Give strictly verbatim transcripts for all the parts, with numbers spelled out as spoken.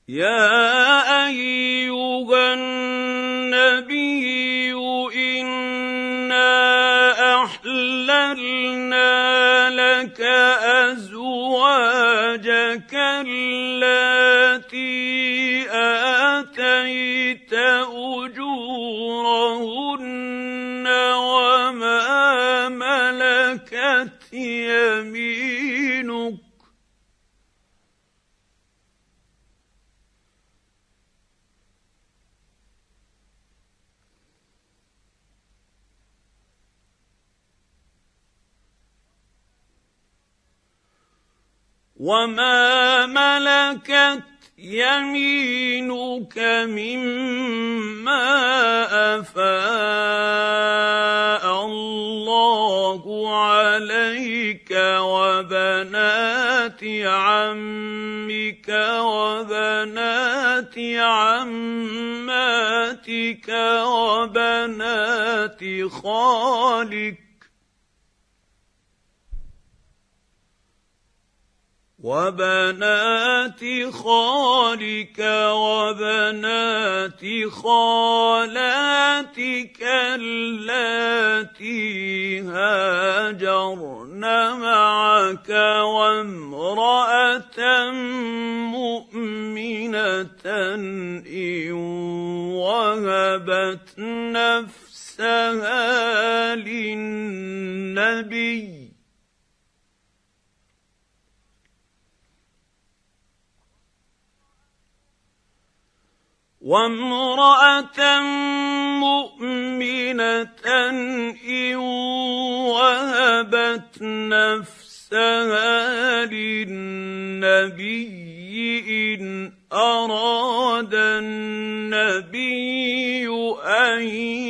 يَا أَيُّهَا النَّبِيُّ إِنَّا أَحْلَلْنَا لَكَ أَزْوَاجَكَ اللَّاتِي آتَيْتَ أُجُورَهُنَّ وَمَا مَلَكَتْ يَمِينُكَ وَمَا مَلَكَتْ يَمِينُكَ مِمَّا أَفَاءَ اللَّهُ عَلَيْكَ وَبَنَاتِ عَمِّكَ وَبَنَاتِ عَمَّاتِكَ وَبَنَاتِ خَالِكَ وَبَنَاتِ خَالِكَ وَبَنَاتِ خَالَاتِكَ اللَّاتِي هَاجَرْنَ مَعَكَ وَامْرَأَةً مُّؤْمِنَةً إِن وَهَبَتْ نَفْسَهَا لِلنَّبِيِّ وَامْرَأَةً مُّؤْمِنَةً إِن وَهَبَتْ نَفْسَهَا لِلنَّبِيِّ إِنْ أَرَادَ النَّبِيُّ أَن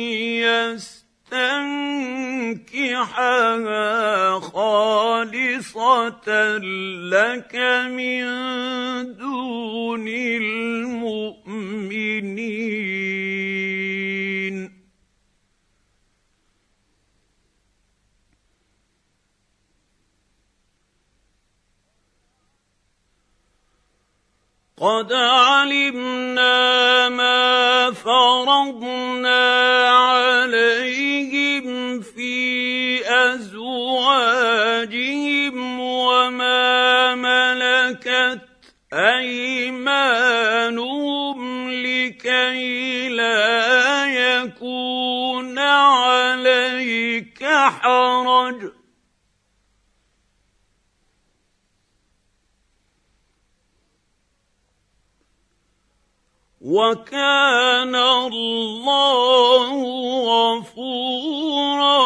يَسْتَنكِحَهَا خَالِصَةً لَّكَ مِن دُونِ الْمُؤْمِنِينَ قَدْ عَلِمْنَا مَا فَرَضْنَا عَلَيْهِمْ فِي أَزْوَاجِهِمْ وَمَا مَلَكَتْ أَيْمَانُهُمْ لِكَيْ لَا يَكُونَ عَلَيْكَ حَرَجٌ ۗ وَكَانَ اللَّهُ غَفُورًا